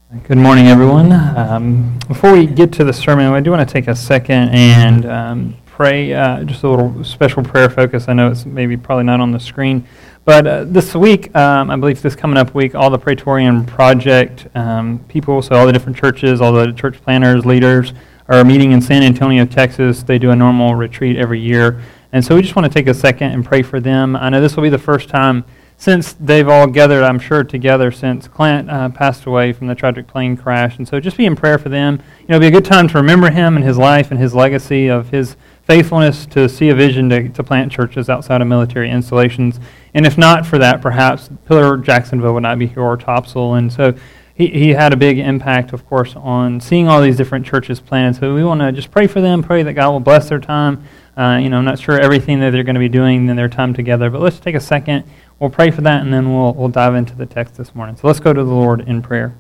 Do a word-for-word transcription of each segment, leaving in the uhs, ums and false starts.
Good morning, everyone. Um, before we get to the sermon, I do want to take a second and um, pray, uh, just a little special prayer focus. I know it's maybe probably not on the screen, but uh, this week, um, I believe this coming up week, all the Praetorian Project um, people, so all the different churches, all the church planners, leaders, are meeting in San Antonio, Texas. They do a normal retreat every year, and so we just want to take a second and pray for them. I know this will be the first time since they've all gathered, I'm sure, together since Clint uh, passed away from the tragic plane crash. And so just be in prayer for them. You know, it'll be a good time to remember him and his life and his legacy of his faithfulness to see a vision to, to plant churches outside of military installations. And if not for that, perhaps Pillar Jacksonville would not be here, or Topsail. And so he, he had a big impact, of course, on seeing all these different churches planted. So we want to just pray for them, pray that God will bless their time. Uh, you know, I'm not sure everything that they're going to be doing in their time together, but let's take a second. We'll pray for that, and then we'll we'll dive into the text this morning. So let's go to the Lord in prayer.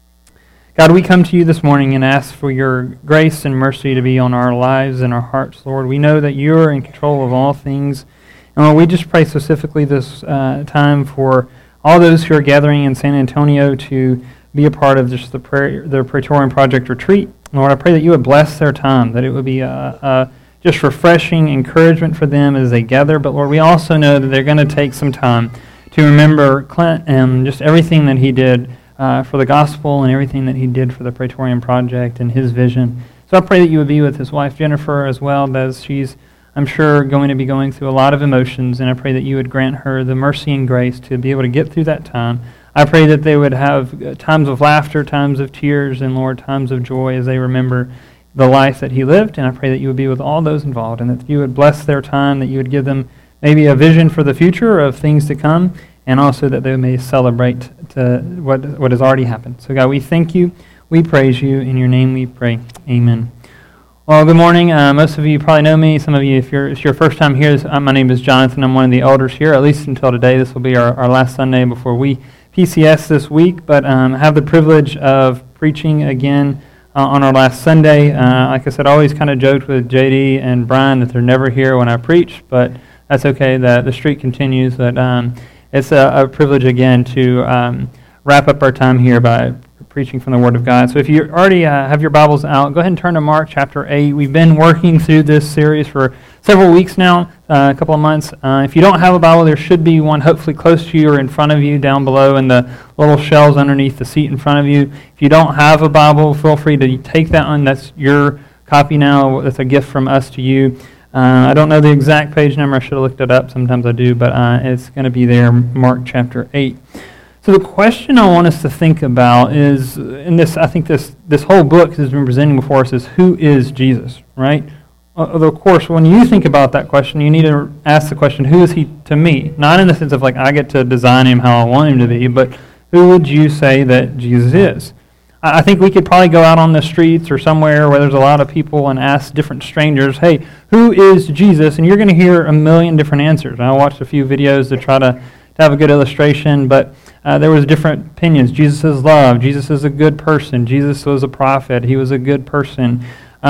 God, we come to you this morning and ask for your grace and mercy to be on our lives and our hearts, Lord. We know that you're in control of all things. And Lord, we just pray specifically this uh, time for all those who are gathering in San Antonio to be a part of just the, prayer, the Praetorian Project retreat. Lord, I pray that you would bless their time, that it would be a, a just refreshing encouragement for them as they gather. But Lord, we also know that they're going to take some time to remember Clint and just everything that he did uh, for the gospel and everything that he did for the Praetorian Project and his vision. So I pray that you would be with his wife Jennifer as well, as she's, I'm sure, going to be going through a lot of emotions, and I pray that you would grant her the mercy and grace to be able to get through that time. I pray that they would have times of laughter, times of tears, and Lord, times of joy as they remember the life that he lived, and I pray that you would be with all those involved, and that you would bless their time, that you would give them maybe a vision for the future of things to come, and also that they may celebrate to what what has already happened. So God, we thank you, we praise you, in your name we pray. Amen. Well, good morning. Uh, most of you probably know me. Some of you, if you're it's your first time here, uh, my name is Jonathan. I'm one of the elders here, at least until today. This will be our, our last Sunday before we P C S this week, but um, I have the privilege of preaching again Uh, on our last Sunday. Uh, like I said, I always kind of joked with J D and Brian that they're never here when I preach, but that's okay. The, the streak continues. But um, it's a, a privilege again to um, wrap up our time here by preaching from the Word of God. So if you already uh, have your Bibles out, go ahead and turn to Mark chapter eight. We've been working through this series for several weeks now, uh, a couple of months. Uh, if you don't have a Bible, there should be one hopefully close to you or in front of you down below in the little shelves underneath the seat in front of you. If you don't have a Bible, feel free to take that one. That's your copy now. That's a gift from us to you. Uh, I don't know the exact page number. I should have looked it up. Sometimes I do, but uh, it's going to be there, Mark chapter eight. So the question I want us to think about is, in this, I think this this whole book has been presenting before us, is who is Jesus, right? Although, of course, when you think about that question, you need to ask the question, who is he to me? Not in the sense of like I get to design him how I want him to be, but who would you say that Jesus is? I think we could probably go out on the streets or somewhere where there's a lot of people and ask different strangers, hey, who is Jesus? And you're going to hear a million different answers. I watched a few videos to try to, to have a good illustration, but Uh, there was different opinions. Jesus is love. Jesus is a good person. Jesus was a prophet. He was a good person.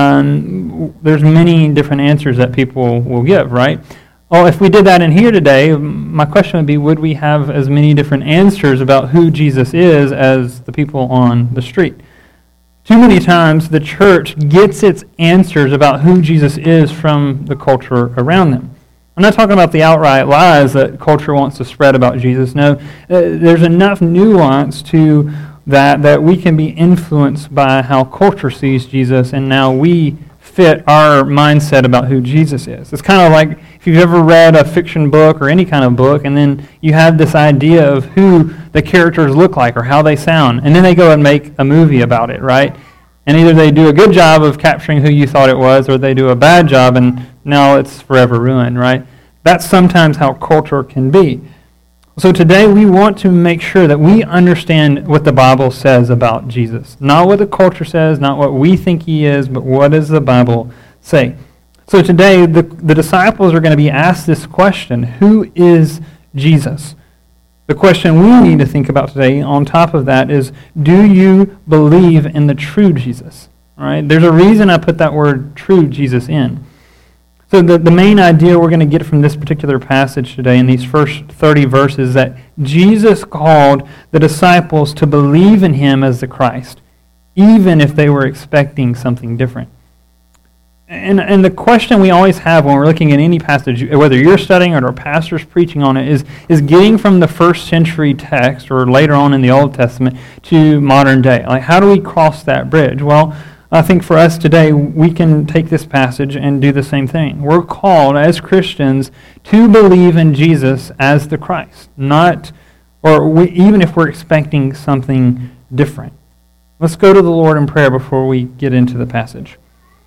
Um, there's many different answers that people will give, right? Well, if we did that in here today, my question would be, would we have as many different answers about who Jesus is as the people on the street? Too many times the church gets its answers about who Jesus is from the culture around them. I'm not talking about the outright lies that culture wants to spread about Jesus. No, uh, there's enough nuance to that that we can be influenced by how culture sees Jesus, and now we fit our mindset about who Jesus is. It's kind of like if you've ever read a fiction book or any kind of book, and then you have this idea of who the characters look like or how they sound, and then they go and make a movie about it, right? And either they do a good job of capturing who you thought it was, or they do a bad job, and now it's forever ruined, right? That's sometimes how culture can be. So today we want to make sure that we understand what the Bible says about Jesus. Not what the culture says, not what we think he is, but what does the Bible say? So today the, the disciples are going to be asked this question, who is Jesus? The question we need to think about today on top of that is, do you believe in the true Jesus? All right? There's a reason I put that word true Jesus in. So the, the main idea we're going to get from this particular passage today in these first thirty verses is that Jesus called the disciples to believe in him as the Christ, even if they were expecting something different. And, and the question we always have when we're looking at any passage, whether you're studying it or a pastor's preaching on it, is, is getting from the first century text or later on in the Old Testament to modern day. Like, how do we cross that bridge? Well, I think for us today, we can take this passage and do the same thing. We're called as Christians to believe in Jesus as the Christ, not, or we, even if we're expecting something different. Let's go to the Lord in prayer before we get into the passage.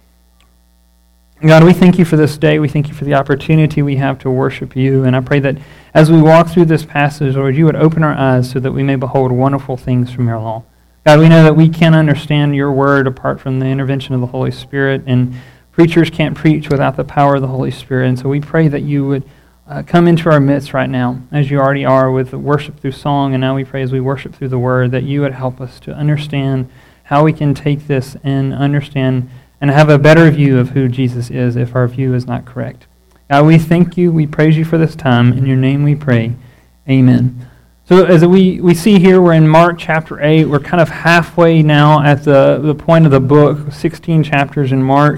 God, we thank you for this day. We thank you for the opportunity we have to worship you. And I pray that as we walk through this passage, Lord, you would open our eyes so that we may behold wonderful things from your law. God, we know that we can't understand your word apart from the intervention of the Holy Spirit, and preachers can't preach without the power of the Holy Spirit. And so we pray that you would uh, come into our midst right now, as you already are with worship through song, and now we pray as we worship through the word, that you would help us to understand how we can take this and understand and have a better view of who Jesus is if our view is not correct. God, we thank you, we praise you for this time. In your name we pray. Amen. So as we, we see here, we're in Mark chapter eight. We're kind of halfway now at the, the point of the book, sixteen chapters in Mark.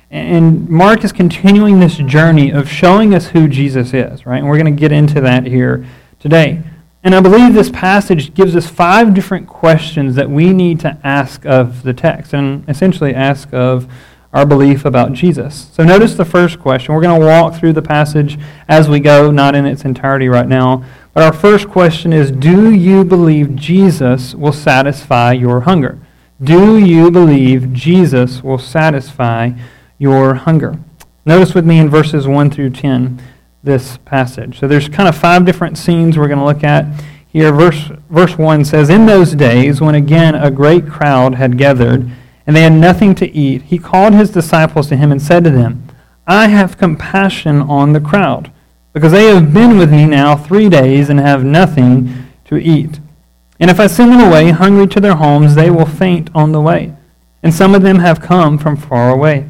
And Mark is continuing this journey of showing us who Jesus is, right? And we're going to get into that here today. And I believe this passage gives us five different questions that we need to ask of the text, and essentially ask of our belief about Jesus. So notice the first question. We're going to walk through the passage as we go, not in its entirety right now. But our first question is, do you believe Jesus will satisfy your hunger? Do you believe Jesus will satisfy your hunger? Notice with me in verses one through ten, this passage. So there's kind of five different scenes we're going to look at here. Verse, verse one says, "In those days, when again a great crowd had gathered, and they had nothing to eat, he called his disciples to him and said to them, 'I have compassion on the crowd, because they have been with me now three days and have nothing to eat. And if I send them away hungry to their homes, they will faint on the way. And some of them have come from far away.'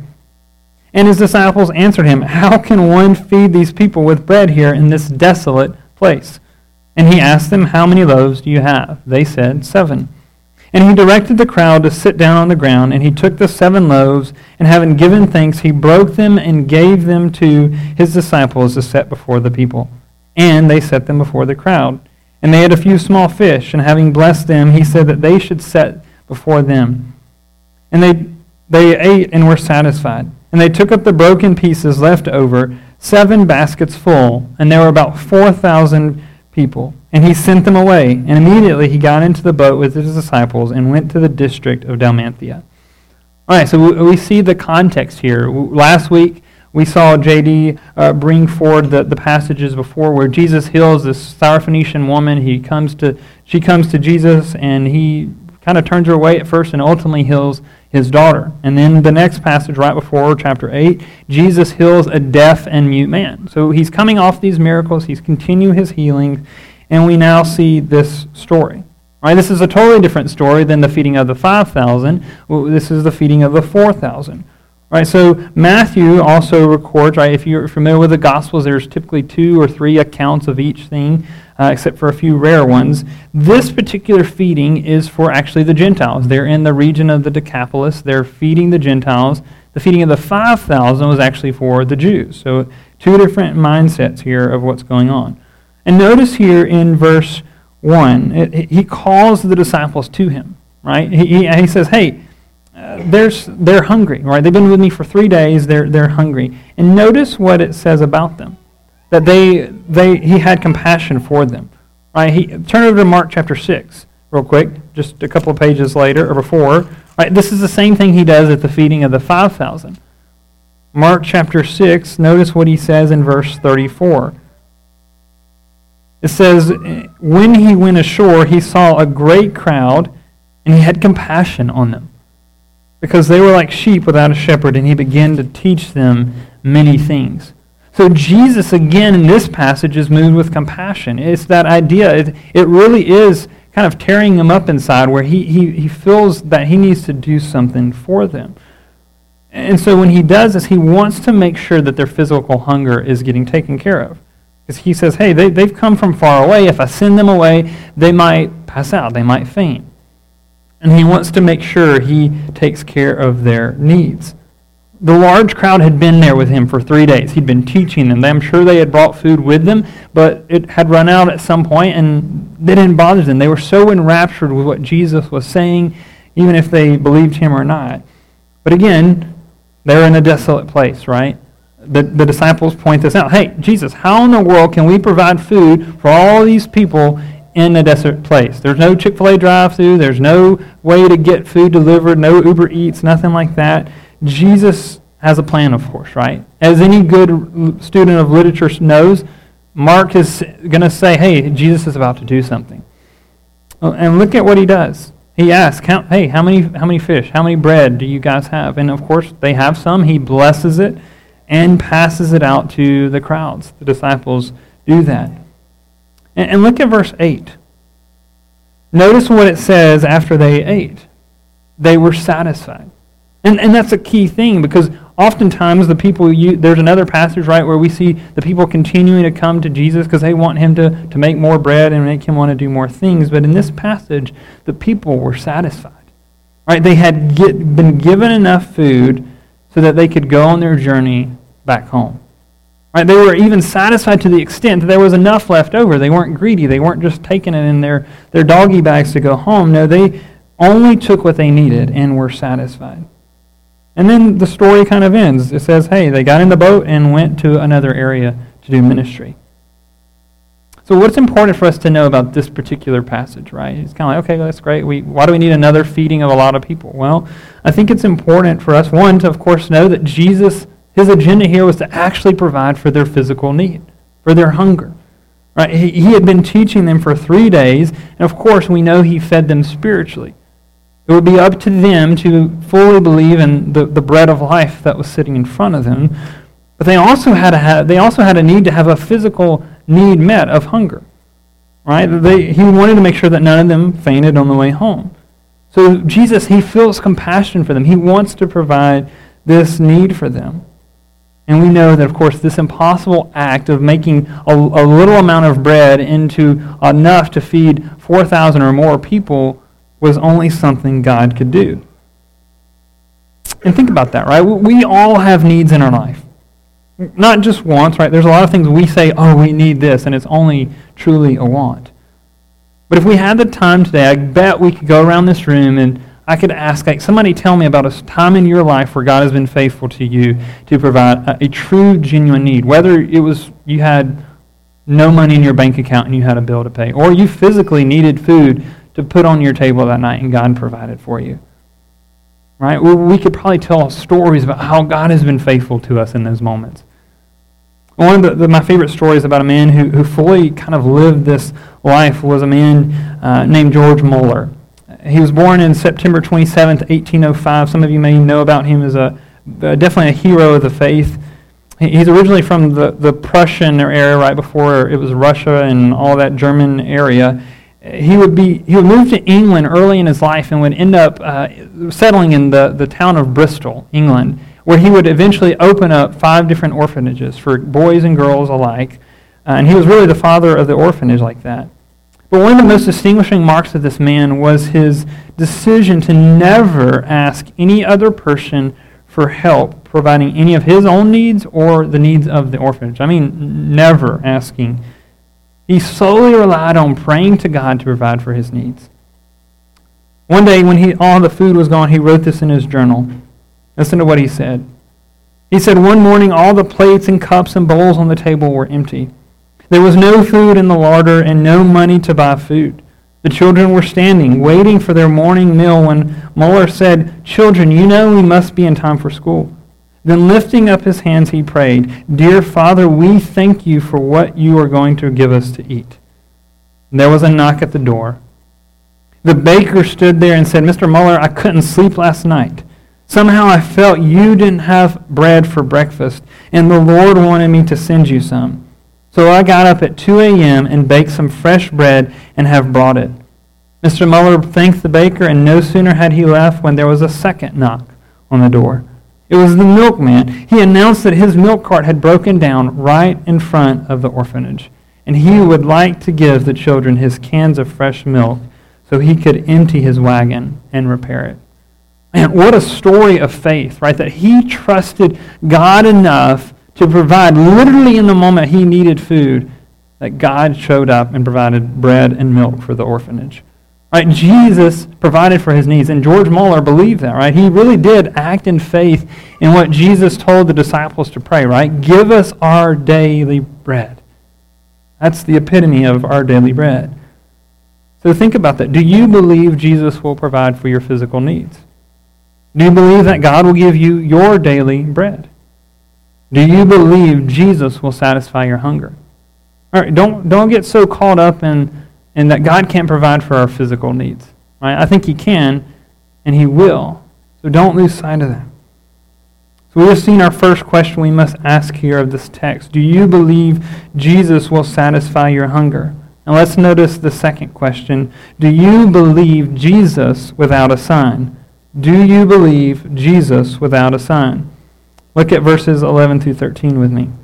And his disciples answered him, 'How can one feed these people with bread here in this desolate place?' And he asked them, 'How many loaves do you have?' They said, 'Seven.' And he directed the crowd to sit down on the ground, and he took the seven loaves, and having given thanks, he broke them and gave them to his disciples to set before the people. And they set them before the crowd. And they had a few small fish, and having blessed them, he said that they should set before them. And they they ate and were satisfied. And they took up the broken pieces left over, seven baskets full, and there were about four thousand people. And he sent them away, and immediately he got into the boat with his disciples and went to the district of Dalmatia." All right, so we, we see the context here. Last week, we saw J D uh, bring forward the, the passages before where Jesus heals this Syrophoenician woman. He comes to, she comes to Jesus, and he kind of turns her away at first and ultimately heals his daughter. And then the next passage right before, chapter eight, Jesus heals a deaf and mute man. So he's coming off these miracles. He's continuing his healing. And we now see this story. Right? This is a totally different story than the feeding of the five thousand. This is the feeding of the four thousand. Right? So Matthew also records, right, if you're familiar with the Gospels, there's typically two or three accounts of each thing, uh, except for a few rare ones. This particular feeding is for actually the Gentiles. They're in the region of the Decapolis. They're feeding the Gentiles. The feeding of the five thousand was actually for the Jews. So two different mindsets here of what's going on. And notice here in verse one, it, he calls the disciples to him, right? He, he, he says, hey, uh, there's, they're hungry, right? They've been with me for three days. They're, they're hungry. And notice what it says about them, that they, they, he had compassion for them, right? He, turn over to Mark chapter six real quick, just a couple of pages later or before. Right? This is the same thing he does at the feeding of the five thousand. Mark chapter six, notice what he says in verse thirty-four. It says, when he went ashore, he saw a great crowd, and he had compassion on them, because they were like sheep without a shepherd, and he began to teach them many things. So Jesus, again, in this passage, is moved with compassion. It's that idea. It, it really is kind of tearing him up inside, where he, he, he feels that he needs to do something for them. And so when he does this, he wants to make sure that their physical hunger is getting taken care of. Because he says, hey, they, they've come from far away. If I send them away, they might pass out. They might faint. And he wants to make sure he takes care of their needs. The large crowd had been there with him for three days. He'd been teaching them. I'm sure they had brought food with them, but it had run out at some point, and they didn't bother them. They were so enraptured with what Jesus was saying, even if they believed him or not. But again, they're in a desolate place, right? The, the disciples point this out. Hey, Jesus, how in the world can we provide food for all these people in a desert place? There's no Chick-fil-A drive-thru. There's no way to get food delivered, no Uber Eats, nothing like that. Jesus has a plan, of course, right? As any good student of literature knows, Mark is going to say, hey, Jesus is about to do something. And look at what he does. He asks, hey, how many how many fish, how many bread do you guys have? And of course, they have some. He blesses it and passes it out to the crowds. The disciples do that. And, and look at verse eight. Notice what it says after they ate. They were satisfied. And and that's a key thing, because oftentimes the people, you, there's another passage, right, where we see the people continuing to come to Jesus because they want him to, to make more bread and make him want to do more things. But in this passage, the people were satisfied. Right? They had get, been given enough food so that they could go on their journey back home. Right? They were even satisfied to the extent that there was enough left over. They weren't greedy. They weren't just taking it in their, their doggy bags to go home. No, they only took what they needed and were satisfied. And then the story kind of ends. It says, hey, they got in the boat and went to another area to do ministry. So what's important for us to know about this particular passage, right? It's kind of like, okay, that's great. We, why do we need another feeding of a lot of people? Well, I think it's important for us, one, to, of course, know that Jesus, his agenda here was to actually provide for their physical need, for their hunger. Right? He, he had been teaching them for three days, and of course, we know he fed them spiritually. It would be up to them to fully believe in the, the bread of life that was sitting in front of them. But they also had a have, they also had a need to have a physical need met of hunger. Right? They, he wanted to make sure that none of them fainted on the way home. So Jesus, he feels compassion for them. He wants to provide this need for them. And we know that, of course, this impossible act of making a, a little amount of bread into enough to feed four thousand or more people was only something God could do. And think about that, right? We all have needs in our life. Not just wants, right? There's a lot of things we say, oh, we need this, and it's only truly a want. But if we had the time today, I bet we could go around this room and I could ask, like, somebody tell me about a time in your life where God has been faithful to you to provide a, a true, genuine need. Whether it was you had no money in your bank account and you had a bill to pay, or you physically needed food to put on your table that night and God provided for you. Right? We could probably tell stories about how God has been faithful to us in those moments. One of the, the, my favorite stories about a man who, who fully kind of lived this life was a man uh, named George Muller. He was born in September twenty-seventh, eighteen oh five. Some of you may know about him as a uh, definitely a hero of the faith. He, he's originally from the, the Prussian area, right before it was Russia and all that German area. He would be he would move to England early in his life and would end up uh, settling in the, the town of Bristol, England, where he would eventually open up five different orphanages for boys and girls alike. Uh, and he was really the father of the orphanage like that. But one of the most distinguishing marks of this man was his decision to never ask any other person for help providing any of his own needs or the needs of the orphanage. I mean, never asking. He solely relied on praying to God to provide for his needs. One day when he, all the food was gone, he wrote this in his journal. Listen to what he said. He said, "One morning all the plates and cups and bowls on the table were empty. There was no food in the larder and no money to buy food. The children were standing, waiting for their morning meal when Muller said, 'Children, you know we must be in time for school.' Then lifting up his hands, he prayed, 'Dear Father, we thank you for what you are going to give us to eat.' And there was a knock at the door. The baker stood there and said, 'Mister Muller, I couldn't sleep last night. Somehow I felt you didn't have bread for breakfast, and the Lord wanted me to send you some. So I got up at two a.m. and baked some fresh bread and have brought it.' Mister Muller thanked the baker, and no sooner had he left when there was a second knock on the door. It was the milkman. He announced that his milk cart had broken down right in front of the orphanage, and he would like to give the children his cans of fresh milk so he could empty his wagon and repair it. Man, what a story of faith, right? That he trusted God enough to provide, literally in the moment he needed food, that God showed up and provided bread and milk for the orphanage. Right? Jesus provided for his needs, and George Muller believed that, right? He really did act in faith in what Jesus told the disciples to pray, right? Give us our daily bread. That's the epitome of our daily bread. So think about that. Do you believe Jesus will provide for your physical needs? Do you believe that God will give you your daily bread? Do you believe Jesus will satisfy your hunger? All right, don't, don't get so caught up in, in that God can't provide for our physical needs. Right? I think he can, and he will. So don't lose sight of that. So we have seen our first question we must ask here of this text. Do you believe Jesus will satisfy your hunger? And let's notice the second question. Do you believe Jesus without a sign? Do you believe Jesus without a sign? Look at verses eleven through thirteen with me.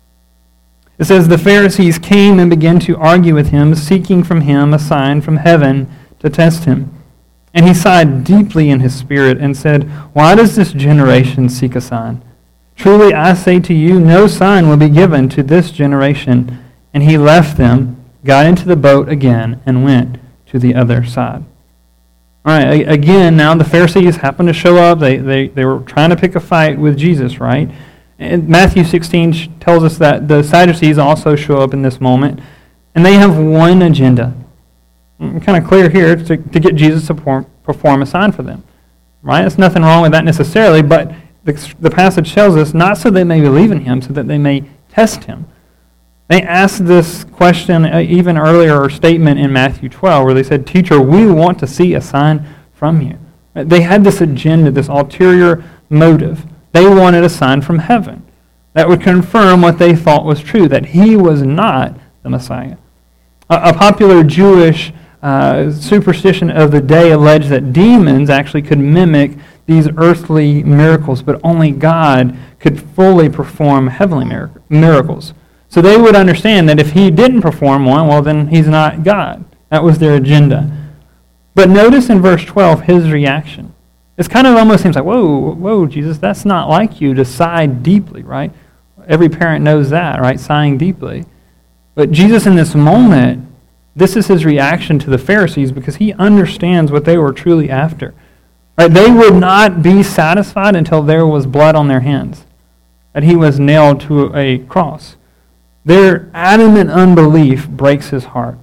It says, the Pharisees came and began to argue with him, seeking from him a sign from heaven to test him. And he sighed deeply in his spirit and said, why does this generation seek a sign? Truly I say to you, no sign will be given to this generation. And he left them, got into the boat again, and went to the other side. All right, again, now the Pharisees happened to show up. They, they, they were trying to pick a fight with Jesus, right? And Matthew sixteen tells us that the Sadducees also show up in this moment, and they have one agenda. Kind of clear here to, to get Jesus to perform, perform a sign for them. Right? There's nothing wrong with that necessarily, but the, the passage tells us not so they may believe in him, so that they may test him. They asked this question even earlier, or statement in Matthew twelve, where they said, Teacher, we want to see a sign from you. They had this agenda, this ulterior motive. They wanted a sign from heaven that would confirm what they thought was true, that he was not the Messiah. A, a popular Jewish uh, superstition of the day alleged that demons actually could mimic these earthly miracles, but only God could fully perform heavenly mir- miracles. So they would understand that if he didn't perform one, well, then he's not God. That was their agenda. But notice in verse twelve his reaction. It's kind of almost seems like, whoa, whoa, Jesus, that's not like you to sigh deeply, right? Every parent knows that, right? Sighing deeply. But Jesus in this moment, this is his reaction to the Pharisees because he understands what they were truly after. Right? They would not be satisfied until there was blood on their hands, that he was nailed to a cross. Their adamant unbelief breaks his heart.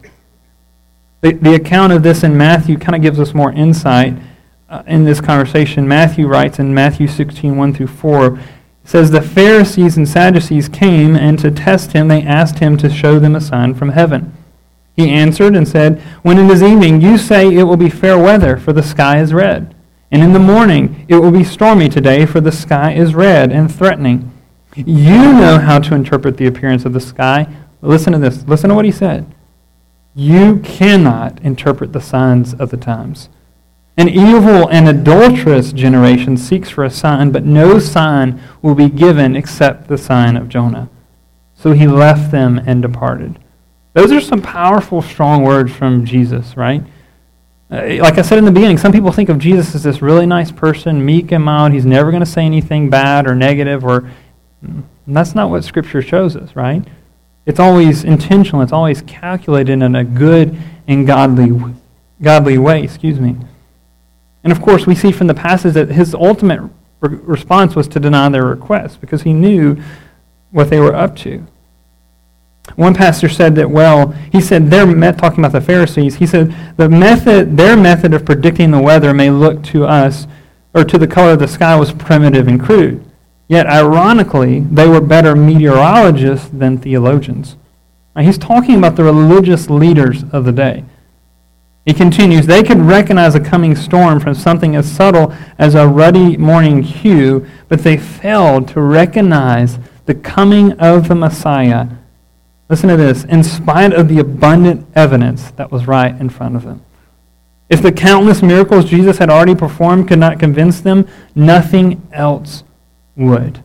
The, the account of this in Matthew kind of gives us more insight uh, in this conversation. Matthew writes in Matthew sixteen, one through four, it says, the Pharisees and Sadducees came, and to test him, they asked him to show them a sign from heaven. He answered and said, when it is evening, you say it will be fair weather, for the sky is red. And in the morning, it will be stormy today, for the sky is red and threatening. You know how to interpret the appearance of the sky. Listen to this. Listen to what he said. You cannot interpret the signs of the times. An evil and adulterous generation seeks for a sign, but no sign will be given except the sign of Jonah. So he left them and departed. Those are some powerful, strong words from Jesus, right? Uh, like I said in the beginning, some people think of Jesus as this really nice person, meek and mild. He's never going to say anything bad or negative, or and that's not what Scripture shows us, right? It's always intentional. It's always calculated in a good and godly, godly way. Excuse me. And of course, we see from the passage that his ultimate re- response was to deny their request because he knew what they were up to. One pastor said that, well, he said, their met, talking about the Pharisees, he said, the method, their method of predicting the weather may look to us, or to the color of the sky, was primitive and crude. Yet, ironically, they were better meteorologists than theologians. Now, he's talking about the religious leaders of the day. He continues, they could recognize a coming storm from something as subtle as a ruddy morning hue, but they failed to recognize the coming of the Messiah. Listen to this, in spite of the abundant evidence that was right in front of them. If the countless miracles Jesus had already performed could not convince them, nothing else would.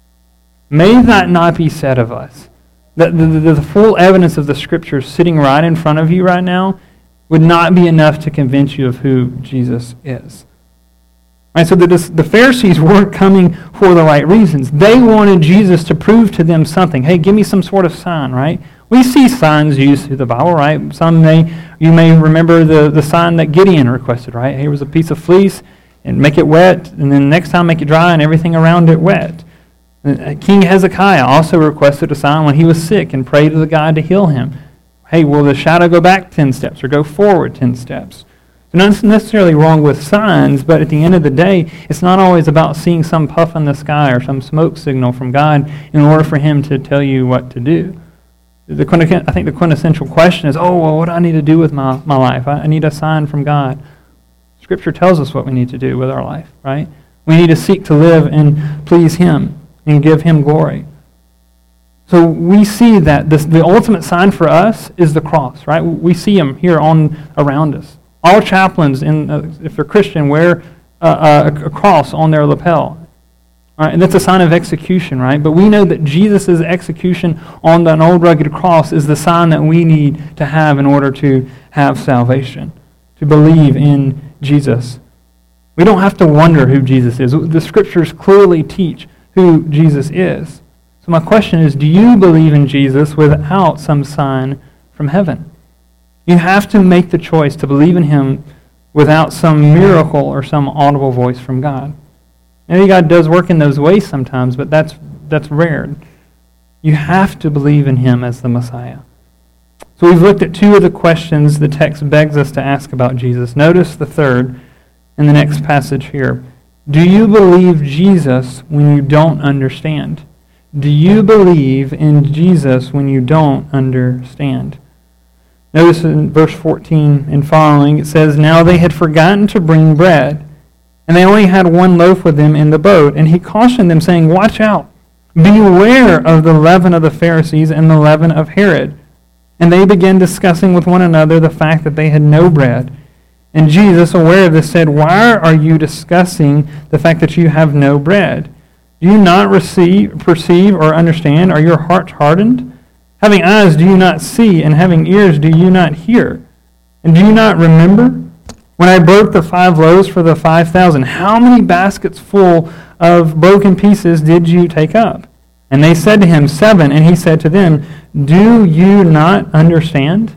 May that not be said of us. The, the, the, the full evidence of the Scriptures sitting right in front of you right now would not be enough to convince you of who Jesus is. Right, so the, the Pharisees weren't coming for the right reasons. They wanted Jesus to prove to them something. Hey, give me some sort of sign, right? We see signs used through the Bible, right? Some may, you may remember the, the sign that Gideon requested, right? Here was a piece of fleece, and make it wet, and then next time make it dry, and everything around it wet. King Hezekiah also requested a sign when he was sick and prayed to the God to heal him. Hey, will the shadow go back ten steps or go forward ten steps? Not necessarily wrong with signs, but at the end of the day, it's not always about seeing some puff in the sky or some smoke signal from God in order for Him to tell you what to do. The, I think the quintessential question is, oh, well, what do I need to do with my, my life? I, I need a sign from God. Scripture tells us what we need to do with our life, right? We need to seek to live and please Him and give Him glory. So we see that this, the ultimate sign for us is the cross, right? We see Him here on around us. All chaplains, in, uh, if they're Christian, wear uh, a, a cross on their lapel. All right, and that's a sign of execution, right? But we know that Jesus' execution on an old rugged cross is the sign that we need to have in order to have salvation, to believe in Jesus. We don't have to wonder who Jesus is. The Scriptures clearly teach who Jesus is. So my question is, do you believe in Jesus without some sign from heaven? You have to make the choice to believe in Him without some miracle or some audible voice from God. Maybe God does work in those ways sometimes, but that's that's rare. You have to believe in Him as the Messiah. So we've looked at two of the questions the text begs us to ask about Jesus. Notice the third in the next passage here. Do you believe Jesus when you don't understand? Do you believe in Jesus when you don't understand? Notice in verse fourteen and following, it says, Now they had forgotten to bring bread, and they only had one loaf with them in the boat. And He cautioned them, saying, Watch out, beware of the leaven of the Pharisees and the leaven of Herod. And they began discussing with one another the fact that they had no bread. And Jesus, aware of this, said, Why are you discussing the fact that you have no bread? Do you not receive, perceive or understand? Are your hearts hardened? Having eyes, do you not see? And having ears, do you not hear? And do you not remember? When I broke the five loaves for the five thousand, how many baskets full of broken pieces did you take up? And they said to Him, Seven. And He said to them, Do you not understand?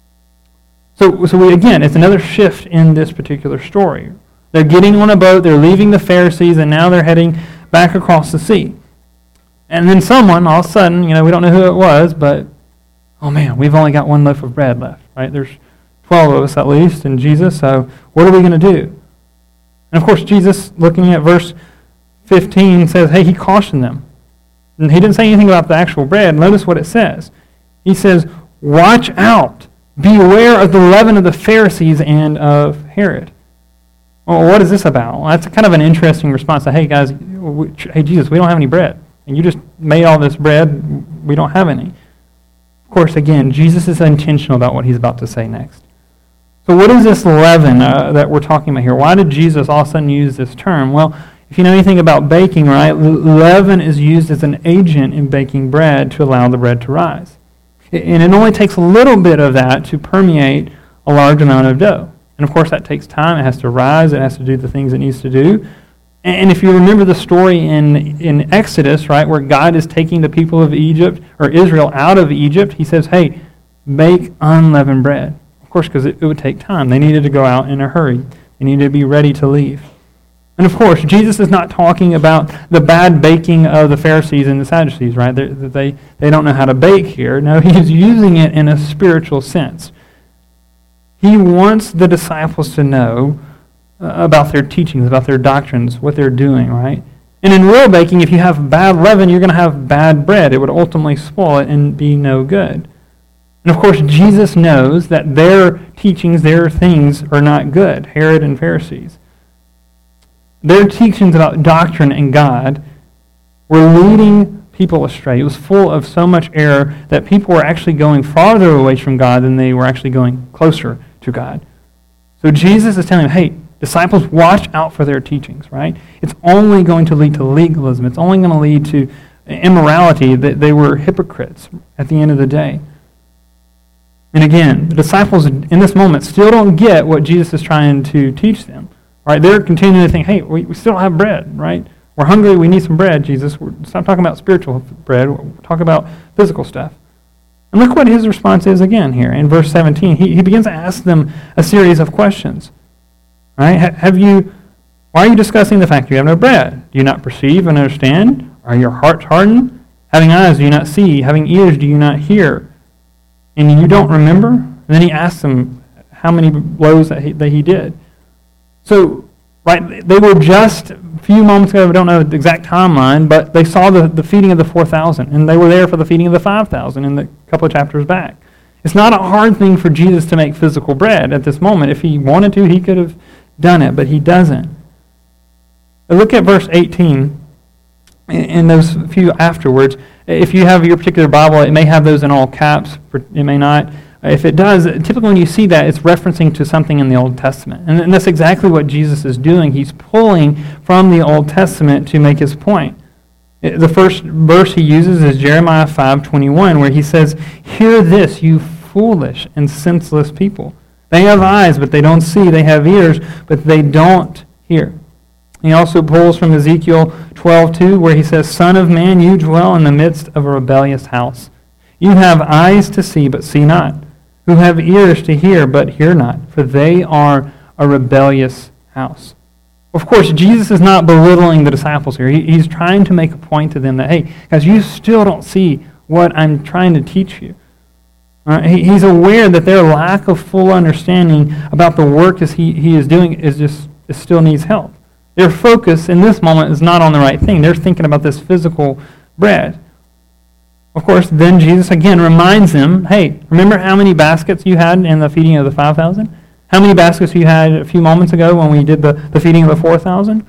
So, so we, again, it's another shift in this particular story. They're getting on a boat, they're leaving the Pharisees, and now they're heading back across the sea. And then someone, all of a sudden, you know, we don't know who it was, but, oh man, we've only got one loaf of bread left, right? There's twelve of us at least, and Jesus, so what are we going to do? And of course, Jesus, looking at verse fifteen, says, hey, He cautioned them. And He didn't say anything about the actual bread. Notice what it says. He says, watch out. Beware of the leaven of the Pharisees and of Herod. Well, what is this about? Well, that's kind of an interesting response. To, hey, guys, we, hey, Jesus, we don't have any bread. And you just made all this bread. We don't have any. Of course, again, Jesus is intentional about what He's about to say next. So what is this leaven uh, that we're talking about here? Why did Jesus all of a sudden use this term? Well, if you know anything about baking, right, leaven is used as an agent in baking bread to allow the bread to rise. And it only takes a little bit of that to permeate a large amount of dough. And of course, that takes time. It has to rise. It has to do the things it needs to do. And if you remember the story in, in Exodus, right, where God is taking the people of Egypt, or Israel, out of Egypt, He says, hey, bake unleavened bread. Of course, because it, it would take time. They needed to go out in a hurry. They needed to be ready to leave. And of course, Jesus is not talking about the bad baking of the Pharisees and the Sadducees, right? They, they, they don't know how to bake here. No, He's using it in a spiritual sense. He wants the disciples to know uh, about their teachings, about their doctrines, what they're doing, right? And in real baking, if you have bad leaven, you're going to have bad bread. It would ultimately spoil it and be no good. And of course, Jesus knows that their teachings, their things are not good, Herod and Pharisees. Their teachings about doctrine and God were leading people astray. It was full of so much error that people were actually going farther away from God than they were actually going closer to God. So Jesus is telling them, hey, Disciples, watch out for their teachings, right? It's only going to lead to legalism. It's only going to lead to immorality. That they were hypocrites at the end of the day. And again, the disciples in this moment still don't get what Jesus is trying to teach them. Right? They're continuing to think, hey, we, we still don't have bread, right? We're hungry, we need some bread, Jesus. We're, stop talking about spiritual bread. We're talking about physical stuff. And look what his response is again here in verse seventeen. He, he begins to ask them a series of questions. Right? Have you, why are you discussing the fact you have no bread? Do you not perceive and understand? Are your hearts hardened? Having eyes, do you not see? Having ears, do you not hear? And you don't remember? And then he asks them how many blows that he, that he did. So, right, they were just a few moments ago, we don't know the exact timeline, but they saw the, the feeding of the four thousand, and they were there for the feeding of the five thousand in the couple of chapters back. It's not a hard thing for Jesus to make physical bread at this moment. If he wanted to, he could have done it, but he doesn't. But look at verse eighteen and those few afterwards. If you have your particular Bible, it may have those in all caps. It may not. If it does, typically when you see that, it's referencing to something in the Old Testament. And that's exactly what Jesus is doing. He's pulling from the Old Testament to make his point. The first verse he uses is Jeremiah five twenty-one, where he says, "Hear this, you foolish and senseless people. They have eyes, but they don't see. They have ears, but they don't hear." He also pulls from Ezekiel twelve two, where he says, "Son of man, you dwell in the midst of a rebellious house. You have eyes to see, but see not. Who have ears to hear, but hear not. For they are a rebellious house." Of course, Jesus is not belittling the disciples here. He, he's trying to make a point to them that, hey, guys, you still don't see what I'm trying to teach you. Uh, he, he's aware that their lack of full understanding about the work as he, he is doing is just it still needs help. Their focus in this moment is not on the right thing. They're thinking about this physical bread. Of course, then Jesus again reminds them, hey, remember how many baskets you had in the feeding of the five thousand? How many baskets you had a few moments ago when we did the, the feeding of the four thousand?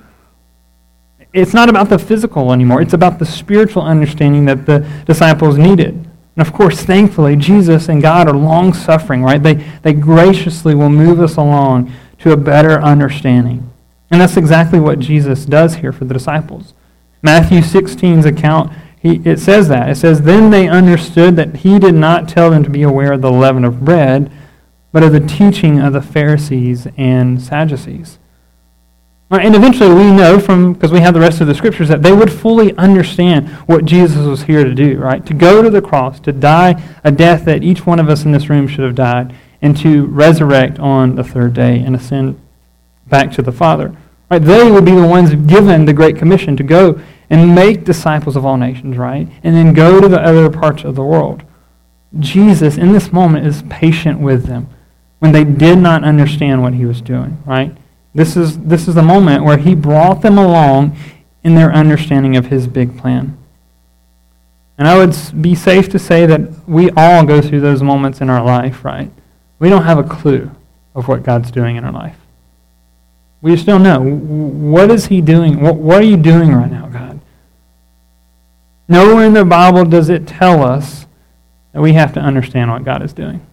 It's not about the physical anymore. It's about the spiritual understanding that the disciples needed. And of course, thankfully, Jesus and God are long-suffering, right? They, they graciously will move us along to a better understanding. And that's exactly what Jesus does here for the disciples. Matthew sixteen's account, he, it says that. It says, "Then they understood that he did not tell them to be aware of the leaven of bread, but of the teaching of the Pharisees and Sadducees." Right, and eventually we know from, because we have the rest of the scriptures, that they would fully understand what Jesus was here to do, right? To go to the cross, to die a death that each one of us in this room should have died, and to resurrect on the third day and ascend back to the Father. Right? They would be the ones given the Great Commission to go and make disciples of all nations, right? And then go to the other parts of the world. Jesus, in this moment, is patient with them when they did not understand what he was doing, right? This is this is the moment where he brought them along in their understanding of his big plan. And I would be safe to say that we all go through those moments in our life, right? We don't have a clue of what God's doing in our life. We just don't know. What is he doing? What, what are you doing right now, God? Nowhere in the Bible does it tell us that we have to understand what God is doing.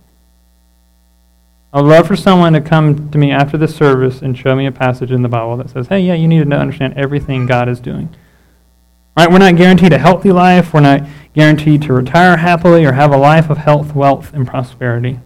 I would love for someone to come to me after the service and show me a passage in the Bible that says, hey, yeah, you need to understand everything God is doing. Right? We're not guaranteed a healthy life. We're not guaranteed to retire happily or have a life of health, wealth, and prosperity.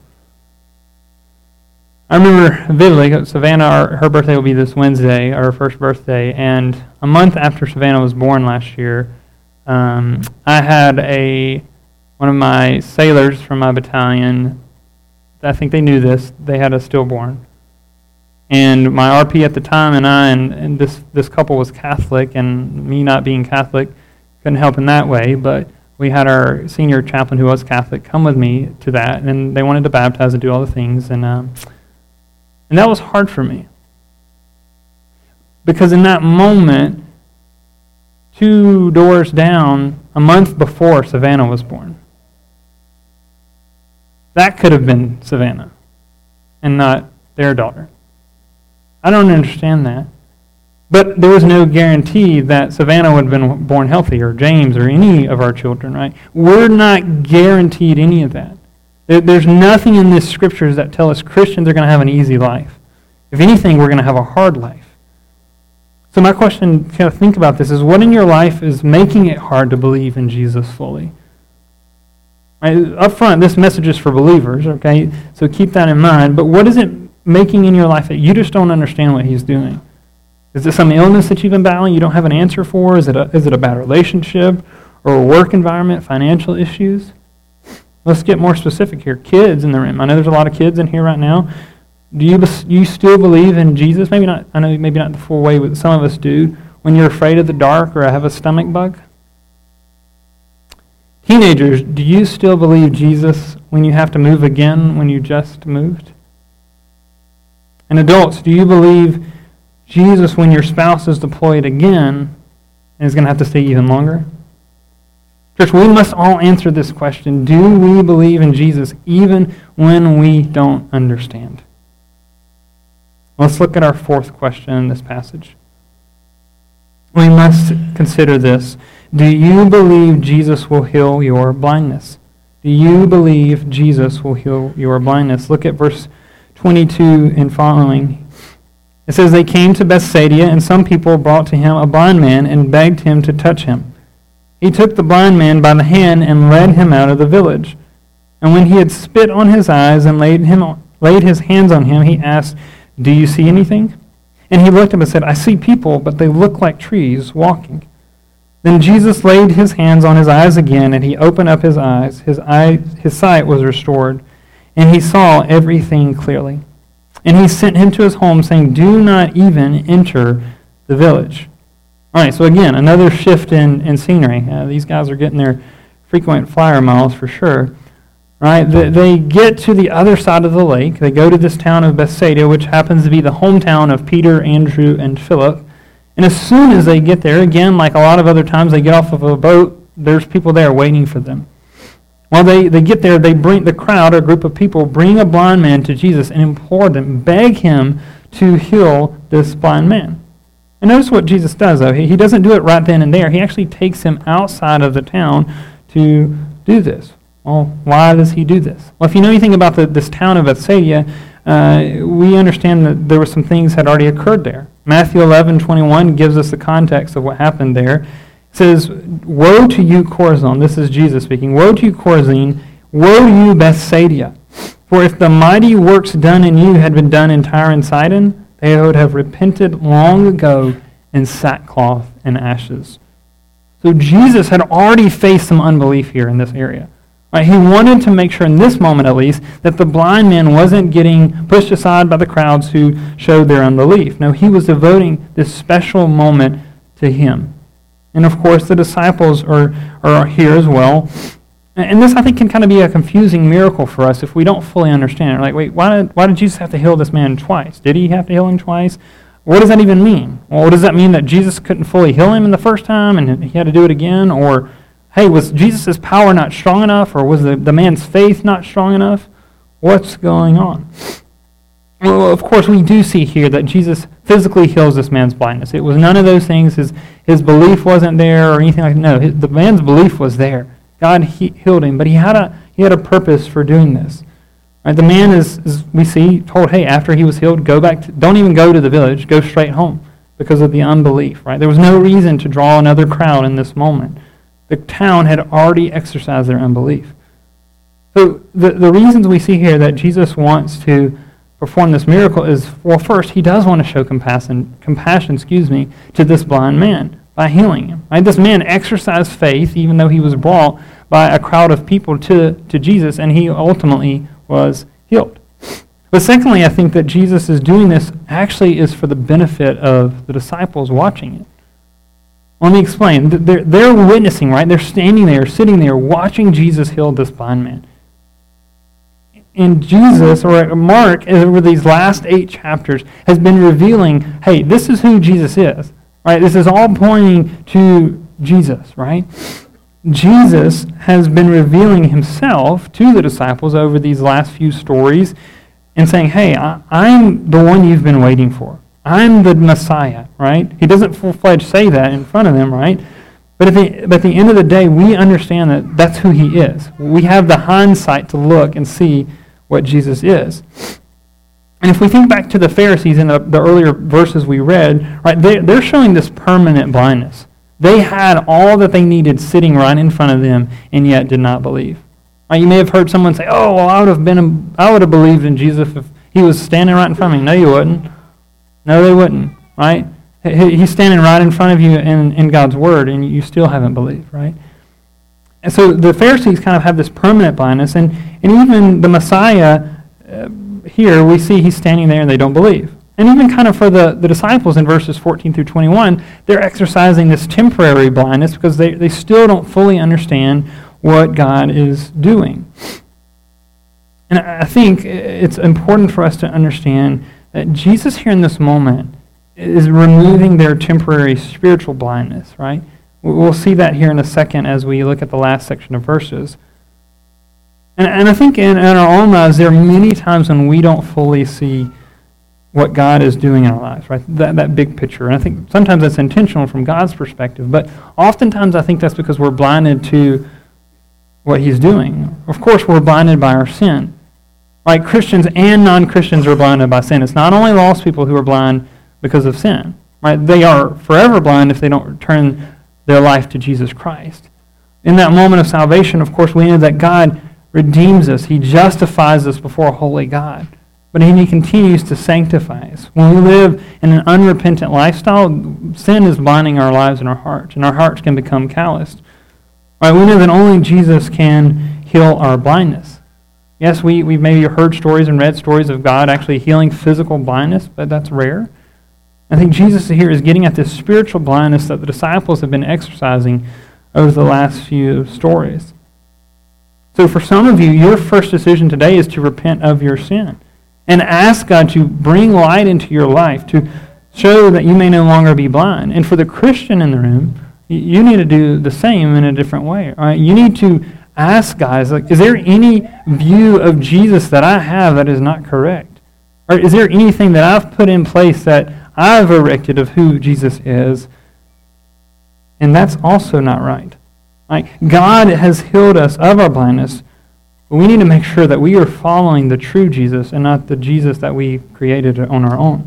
I remember vividly, Savannah, our, her birthday will be this Wednesday, our first birthday, and a month after Savannah was born last year, um, I had a one of my sailors from my battalion, I think they knew this, they had a stillborn. And my R P at the time and I, and, and this, this couple was Catholic, and me not being Catholic couldn't help in that way, but we had our senior chaplain who was Catholic come with me to that, and they wanted to baptize and do all the things, and um, and that was hard for me. Because in that moment, two doors down, a month before Savannah was born, that could have been Savannah and not their daughter. I don't understand that. But there was no guarantee that Savannah would have been born healthy, or James, or any of our children, right? We're not guaranteed any of that. There's nothing in this scriptures that tell us Christians are going to have an easy life. If anything, we're going to have a hard life. So my question, kind of think about this, is what in your life is making it hard to believe in Jesus fully? Right, up front, this message is for believers, okay? So keep that in mind. But what is it making in your life that you just don't understand what he's doing? Is it some illness that you've been battling you don't have an answer for? Is it a, is it a bad relationship or a work environment, financial issues? Let's get more specific here. Kids in the room. I know there's a lot of kids in here right now. Do you you still believe in Jesus? Maybe not. I know maybe not the full way, but some of us do. When you're afraid of the dark or have a stomach bug. Teenagers, do you still believe Jesus when you have to move again when you just moved? And adults, do you believe Jesus when your spouse is deployed again and is going to have to stay even longer? Church, we must all answer this question. Do we believe in Jesus even when we don't understand? Let's look at our fourth question in this passage. We must consider this. Do you believe Jesus will heal your blindness? Do you believe Jesus will heal your blindness? Look at verse twenty-two and following. It says, they came to Bethsaida, and some people brought to him a blind man and begged him to touch him. He took the blind man by the hand and led him out of the village. And when he had spit on his eyes and laid him laid his hands on him, he asked, do you see anything? And he looked up and said, I see people, but they look like trees walking. Then Jesus laid his hands on his eyes again, and he opened up his eyes. His eye, his sight was restored, and he saw everything clearly. And he sent him to his home, saying, do not even enter the village. All right, so again, another shift in, in scenery. Uh, these guys are getting their frequent flyer miles for sure. Right? They, they get to the other side of the lake. They go to this town of Bethsaida, which happens to be the hometown of Peter, Andrew, and Philip. And as soon as they get there, again, like a lot of other times, they get off of a boat, there's people there waiting for them. Well, they, they get there, they bring the crowd, a group of people, bring a blind man to Jesus and implore him, beg him to heal this blind man. And notice what Jesus does, though. He, he doesn't do it right then and there. He actually takes him outside of the town to do this. Well, why does he do this? Well, if you know anything about the, this town of Bethsaida, uh, we understand that there were some things that had already occurred there. Matthew eleven twenty-one gives us the context of what happened there. It says, woe to you, Chorazin. This is Jesus speaking. Woe to you, Chorazin. Woe to you, Bethsaida. For if the mighty works done in you had been done in Tyre and Sidon, they would have repented long ago in sackcloth and ashes. So Jesus had already faced some unbelief here in this area. Right, he wanted to make sure, in this moment at least, that the blind man wasn't getting pushed aside by the crowds who showed their unbelief. No, he was devoting this special moment to him. And of course, the disciples are, are here as well. And this, I think, can kind of be a confusing miracle for us if we don't fully understand it. Like, wait, why did, why did Jesus have to heal this man twice? Did he have to heal him twice? What does that even mean? Well, does that mean that Jesus couldn't fully heal him in the first time and he had to do it again? Or, hey, was Jesus' power not strong enough? Or was the, the man's faith not strong enough? What's going on? Well, of course, we do see here that Jesus physically heals this man's blindness. It was none of those things. His, his belief wasn't there or anything like that. No, his, the man's belief was there. God he, healed him, but he had a he had a purpose for doing this. Right, the man is, is, we see, told, hey, after he was healed, go back, to, don't even go to the village, go straight home because of the unbelief. Right, there was no reason to draw another crowd in this moment. The town had already exercised their unbelief. So the, the reasons we see here that Jesus wants to perform this miracle is, well, first, he does want to show compassion, compassion, excuse me, to this blind man by healing him. Right? This man exercised faith, even though he was brought by a crowd of people to, to Jesus, and he ultimately was healed. But secondly, I think that Jesus is doing this actually is for the benefit of the disciples watching it. Let me explain. They're, they're witnessing, right? They're standing there, sitting there, watching Jesus heal this blind man. And Jesus, or Mark, over these last eight chapters, has been revealing, hey, this is who Jesus is. Right? This is all pointing to Jesus, right? Jesus has been revealing himself to the disciples over these last few stories and saying, hey, I, I'm the one you've been waiting for. I'm the Messiah, right? He doesn't full-fledged say that in front of them, right? But at, the, but at the end of the day, we understand that that's who he is. We have the hindsight to look and see what Jesus is. And if we think back to the Pharisees in the, the earlier verses we read, right, they, they're showing this permanent blindness. They had all that they needed sitting right in front of them, and yet did not believe. Right, you may have heard someone say, "Oh, well, I would have been, I would have believed in Jesus if he was standing right in front of me." No, you wouldn't. No, they wouldn't. Right? He's standing right in front of you in, in God's Word, and you still haven't believed. Right? And so the Pharisees kind of have this permanent blindness, and, and even the Messiah, uh, here we see he's standing there and they don't believe. And even kind of for the, the disciples in verses fourteen through twenty-one, they're exercising this temporary blindness because they, they still don't fully understand what God is doing. And I think it's important for us to understand that Jesus here in this moment is removing their temporary spiritual blindness, right? We'll see that here in a second as we look at the last section of verses. And, and I think in, in our own lives, there are many times when we don't fully see what God is doing in our lives, right? That, that big picture. And I think sometimes that's intentional from God's perspective, but oftentimes I think that's because we're blinded to what he's doing. Of course, we're blinded by our sin. Right? Christians and non-Christians are blinded by sin. It's not only lost people who are blind because of sin. Right? They are forever blind if they don't return their life to Jesus Christ. In that moment of salvation, of course, we know that God redeems us. He justifies us before a holy God. But he continues to sanctify us. When we live in an unrepentant lifestyle, sin is blinding our lives and our hearts, and our hearts can become calloused. Right, we know that only Jesus can heal our blindness. Yes, we, we've maybe heard stories and read stories of God actually healing physical blindness, but that's rare. I think Jesus here is getting at this spiritual blindness that the disciples have been exercising over the last few stories. So for some of you, your first decision today is to repent of your sin and ask God to bring light into your life, to show that you may no longer be blind. And for the Christian in the room, you need to do the same in a different way. All right? You need to ask guys, like, is there any view of Jesus that I have that is not correct? Or is there anything that I've put in place that I've erected of who Jesus is? And that's also not right. Right? God has healed us of our blindness, but we need to make sure that we are following the true Jesus and not the Jesus that we created on our own.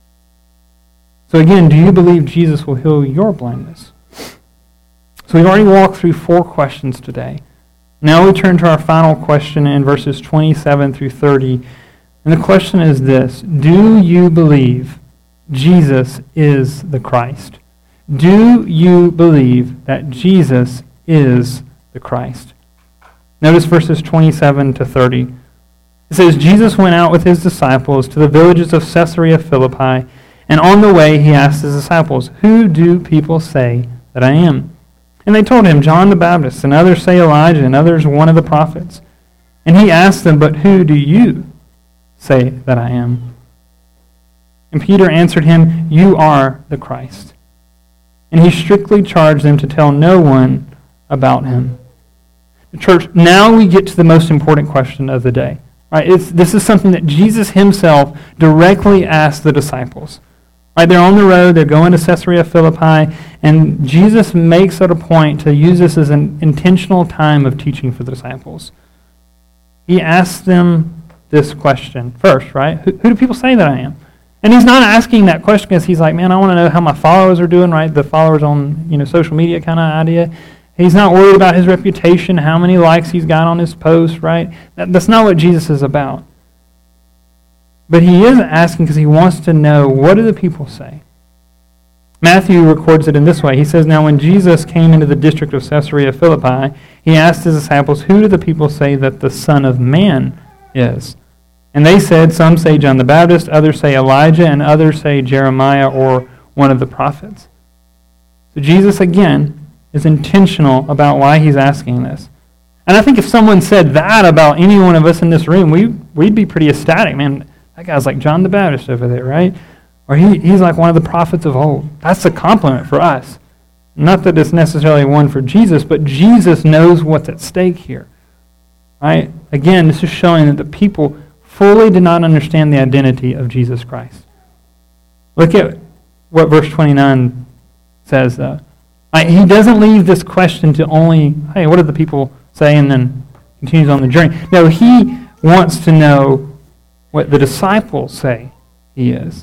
So again, do you believe Jesus will heal your blindness? So we've already walked through four questions today. Now we turn to our final question in verses twenty-seven through thirty. And the question is this: do you believe Jesus is the Christ? Do you believe that Jesus is the Christ? Notice verses twenty-seven to thirty. It says, Jesus went out with his disciples to the villages of Caesarea Philippi, and on the way he asked his disciples, "Who do people say that I am?" And they told him, "John the Baptist, and others say Elijah, and others one of the prophets." And he asked them, "But who do you say that I am?" And Peter answered him, "You are the Christ." And he strictly charged them to tell no one about him. Church, now we get to the most important question of the day. Right? It's, this is something that Jesus himself directly asked the disciples. Right, they're on the road, they're going to Caesarea Philippi, and Jesus makes it a point to use this as an intentional time of teaching for the disciples. He asks them this question first, right? Who, who do people say that I am? And he's not asking that question because he's like, man, I want to know how my followers are doing, right? The followers on, you know, social media kind of idea. He's not worried about his reputation, how many likes he's got on his post, right? That, that's not what Jesus is about. But he is asking because he wants to know, what do the people say? Matthew records it in this way. He says, now when Jesus came into the district of Caesarea Philippi, he asked his disciples, who do the people say that the Son of Man is? And they said, some say John the Baptist, others say Elijah, and others say Jeremiah or one of the prophets. So Jesus, again, is intentional about why he's asking this. And I think if someone said that about any one of us in this room, we, we'd be pretty ecstatic. Man, that guy's like John the Baptist over there, right? Or he, he's like one of the prophets of old. That's a compliment for us. Not that it's necessarily one for Jesus, but Jesus knows what's at stake here. Right? Again, this is showing that the people fully did not understand the identity of Jesus Christ. Look at what verse twenty-nine says, though. Right, he doesn't leave this question to only, hey, what do the people say, and then continues on the journey. No, he wants to know what the disciples say he is?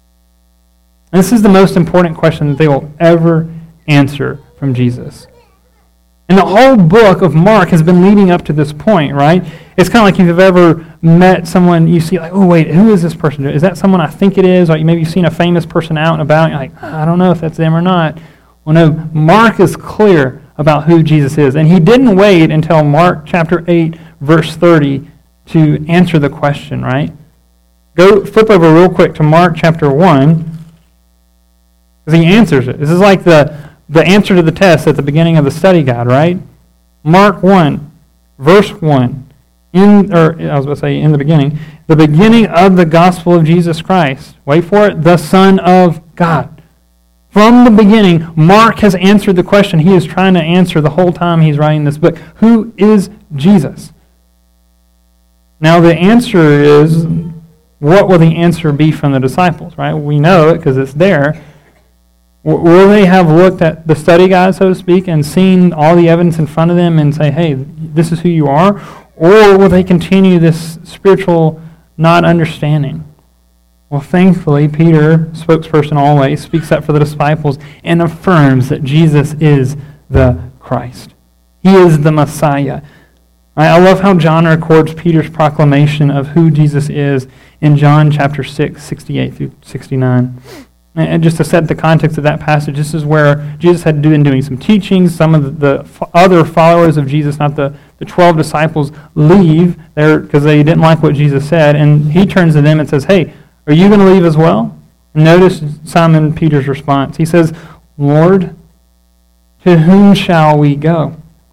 And this is the most important question that they will ever answer from Jesus. And the whole book of Mark has been leading up to this point, right? It's kind of like if you've ever met someone, you see like, oh, wait, who is this person? Is that someone I think it is? Or maybe you've seen a famous person out and about, and you're like, I don't know if that's them or not. Well, no, Mark is clear about who Jesus is. And he didn't wait until Mark chapter eight, verse thirty to answer the question, right? Go flip over real quick to Mark chapter one, because he answers it. This is like the The answer to the test at the beginning of the study guide, right? Mark one, verse one. In, or I was about to say in the beginning. The beginning of the gospel of Jesus Christ. Wait for it. The Son of God. From the beginning, Mark has answered the question he is trying to answer the whole time he's writing this book. Who is Jesus? Now the answer is, what will the answer be from the disciples, right? We know it because it's there. Will they have looked at the study guide, so to speak, and seen all the evidence in front of them and say, hey, this is who you are? Or will they continue this spiritual not understanding? Well, thankfully, Peter, spokesperson always, speaks up for the disciples and affirms that Jesus is the Christ. He is the Messiah. I love how John records Peter's proclamation of who Jesus is in John chapter six, sixty-eight through sixty-nine. And just to set the context of that passage, this is where Jesus had been doing some teachings. Some of the other followers of Jesus, not the, the twelve disciples, leave there because they didn't like what Jesus said. And he turns to them and says, hey, are you going to leave as well? And notice Simon Peter's response. He says, Lord, to whom shall we go?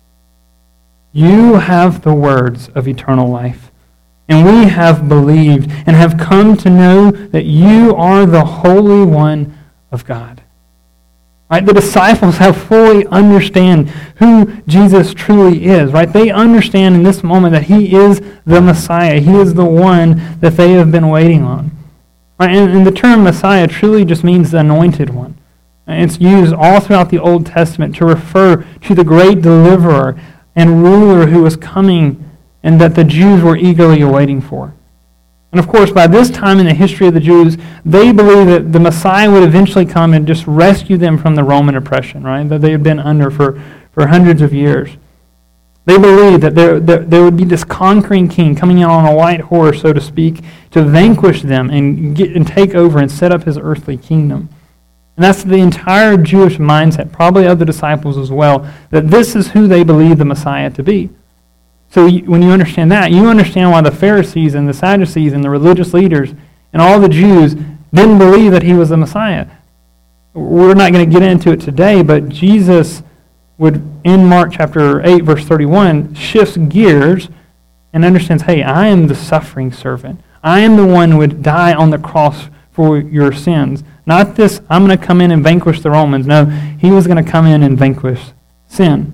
You have the words of eternal life. And we have believed and have come to know that you are the Holy One of God. Right? The disciples have fully understand who Jesus truly is. Right? They understand in this moment that he is the Messiah. He is the one that they have been waiting on. Right? And, and the term Messiah truly just means the anointed one. And it's used all throughout the Old Testament to refer to the great deliverer and ruler who was coming and that the Jews were eagerly awaiting for. And of course, by this time in the history of the Jews, they believed that the Messiah would eventually come and just rescue them from the Roman oppression, right, that they had been under for, for hundreds of years. They believed that there, there, there would be this conquering king coming in on a white horse, so to speak, to vanquish them and, get, and take over and set up his earthly kingdom. And that's the entire Jewish mindset, probably of the disciples as well, that this is who they believe the Messiah to be. So when you understand that, you understand why the Pharisees and the Sadducees and the religious leaders and all the Jews didn't believe that he was the Messiah. We're not going to get into it today, but Jesus would, in Mark chapter eight, verse thirty-one, shifts gears and understands, hey, I am the suffering servant. I am the one who would die on the cross for your sins. Not this, I'm going to come in and vanquish the Romans. No, he was going to come in and vanquish sin.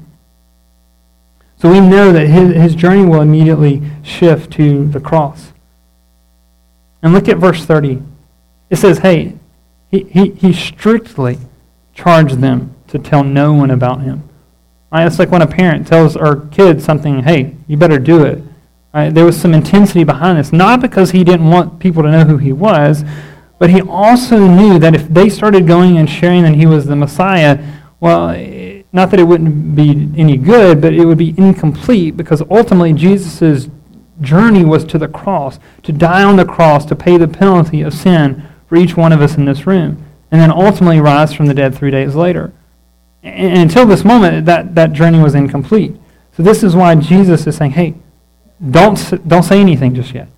So we know that his, his journey will immediately shift to the cross. And look at verse thirty. It says, hey, he, he, he strictly charged them to tell no one about him. Right? It's like when a parent tells our kid something, hey, you better do it. Right? There was some intensity behind this, not because he didn't want people to know who he was, but he also knew that if they started going and sharing that he was the Messiah, well, not that it wouldn't be any good, but it would be incomplete because ultimately Jesus' journey was to the cross, to die on the cross, to pay the penalty of sin for each one of us in this room, and then ultimately rise from the dead three days later. And until this moment, that, that journey was incomplete. So this is why Jesus is saying, hey, don't, don't say anything just yet.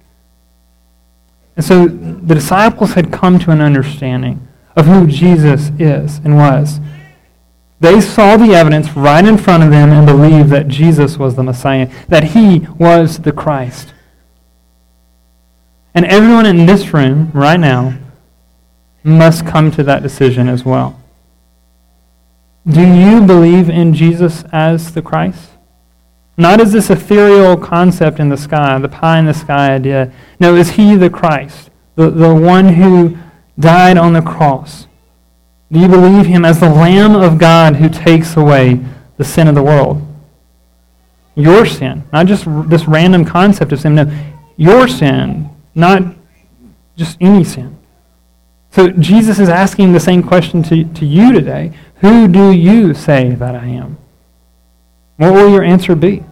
And so the disciples had come to an understanding of who Jesus is and was. They saw the evidence right in front of them and believed that Jesus was the Messiah, that he was the Christ. And everyone in this room right now must come to that decision as well. Do you believe in Jesus as the Christ? Not as this ethereal concept in the sky, the pie in the sky idea. No, is he the Christ, the, the one who died on the cross? Do you believe him as the Lamb of God who takes away the sin of the world? Your sin, not just this random concept of sin. No, your sin not just any sin. So Jesus is asking the same question to, to you today. Who do you say that I am? What will your answer be?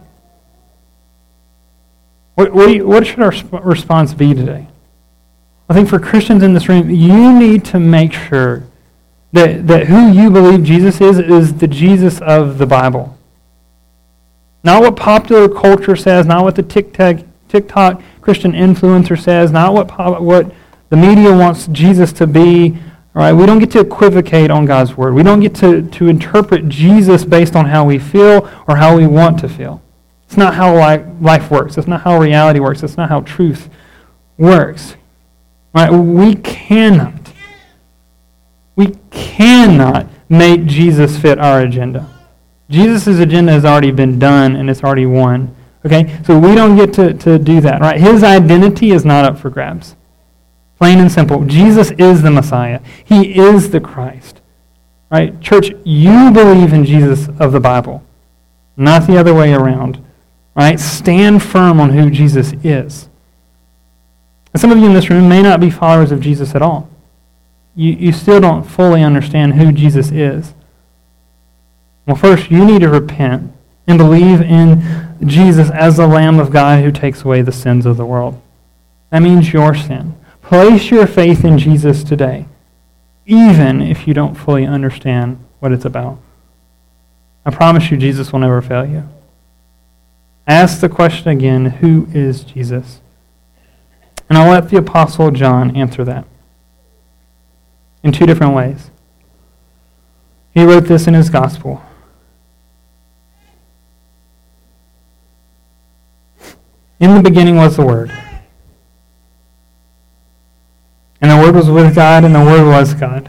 What, what, you, what should our response be today? I think for Christians in this room, you need to make sure that, that who you believe Jesus is, is the Jesus of the Bible. Not what popular culture says, not what the TikTok, TikTok Christian influencer says, not what what the media wants Jesus to be. All right? We don't get to equivocate on God's word. We don't get to, to interpret Jesus based on how we feel or how we want to feel. It's not how life works. It's not how reality works. It's not how truth works. All right? We cannot, we cannot make Jesus fit our agenda. Jesus' agenda has already been done and it's already won. Okay? So we don't get to, to do that. Right? His identity is not up for grabs. Plain and simple. Jesus is the Messiah. He is the Christ. Right? Church, you believe in Jesus of the Bible, not the other way around. Right? Stand firm on who Jesus is. And some of you in this room may not be followers of Jesus at all. You, you still don't fully understand who Jesus is. Well, first, you need to repent and believe in Jesus as the Lamb of God who takes away the sins of the world. That means your sin. Place your faith in Jesus today, even if you don't fully understand what it's about. I promise you, Jesus will never fail you. Ask the question again, who is Jesus? And I'll let the Apostle John answer that in two different ways. He wrote this in his gospel. In the beginning was the Word. And the Word was with God, and the Word was God.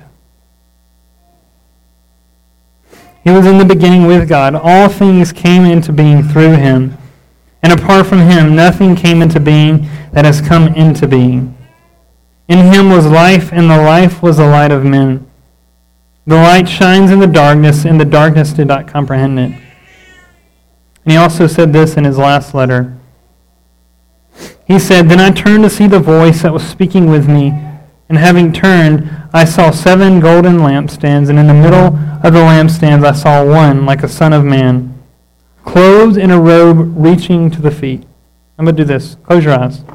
He was in the beginning with God. All things came into being through him. And apart from him, nothing came into being that has come into being. In him was life, and the life was the light of men. The light shines in the darkness, and the darkness did not comprehend it. And he also said this in his last letter. He said, Then I turned to see the voice that was speaking with me, and having turned, I saw seven golden lampstands, and in the middle of the lampstands I saw one like a son of man, clothed in a robe reaching to the feet. I'm going to do this. Close your eyes.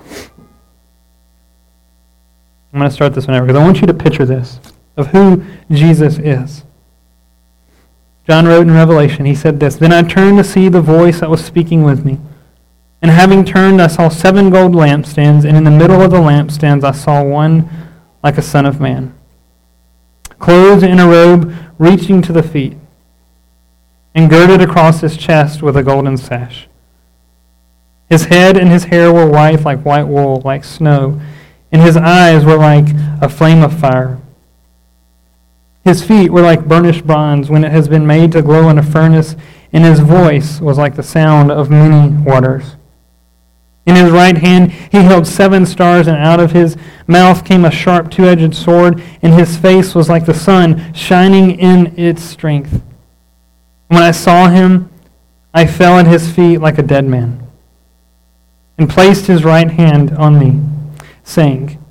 I'm going to start this one over because I want you to picture this, of who Jesus is. John wrote in Revelation, he said this, Then I turned to see the voice that was speaking with me. And having turned, I saw seven gold lampstands, and in the middle of the lampstands I saw one like a son of man, clothed in a robe reaching to the feet, and girded across his chest with a golden sash. His head and his hair were white like white wool, like snow, and his eyes were like a flame of fire. His feet were like burnished bronze when it has been made to glow in a furnace, and his voice was like the sound of many waters. In his right hand he held seven stars, and out of his mouth came a sharp two-edged sword, and his face was like the sun shining in its strength. When I saw him, I fell at his feet like a dead man, and placed his right hand on me, saying,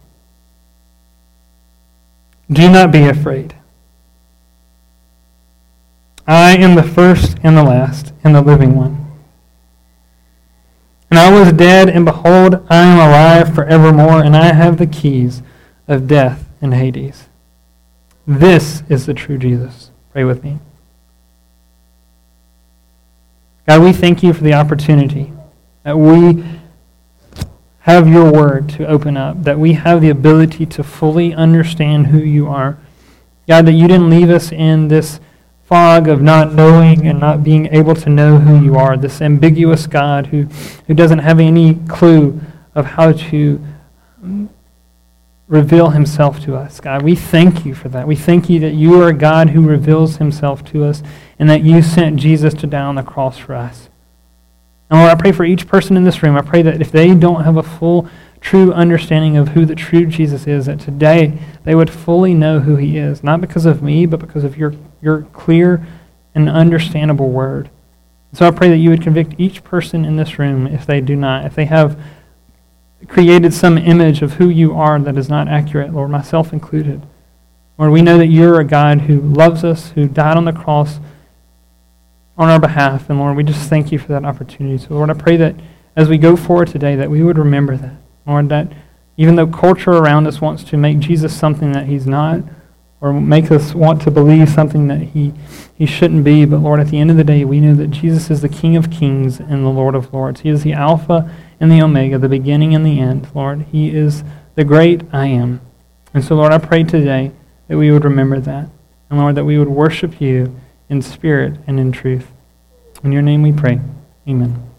Do not be afraid. I am the first and the last, and the living one. And I was dead, and behold, I am alive forevermore, and I have the keys of death and Hades. This is the true Jesus. Pray with me. God, we thank you for the opportunity that we have your word to open up, that we have the ability to fully understand who you are. God, that you didn't leave us in this fog of not knowing and not being able to know who you are, this ambiguous God who, who doesn't have any clue of how to reveal himself to us. God, we thank you for that. We thank you that you are a God who reveals himself to us and that you sent Jesus to die on the cross for us. And Lord, I pray for each person in this room. I pray that if they don't have a full, true understanding of who the true Jesus is, that today they would fully know who he is, not because of me, but because of your, your clear and understandable word. So I pray that you would convict each person in this room if they do not, if they have created some image of who you are that is not accurate, Lord, myself included. Lord, we know that you're a God who loves us, who died on the cross on our behalf. And Lord, we just thank you for that opportunity. So Lord, I pray that as we go forward today, that we would remember that. Lord, that even though culture around us wants to make Jesus something that he's not, or make us want to believe something that he, he shouldn't be, but Lord, at the end of the day, we know that Jesus is the King of Kings and the Lord of Lords. He is the Alpha and the Omega, the beginning and the end. Lord, he is the great I am. And so, Lord, I pray today that we would remember that. And Lord, that we would worship you in spirit and in truth. In your name we pray. Amen.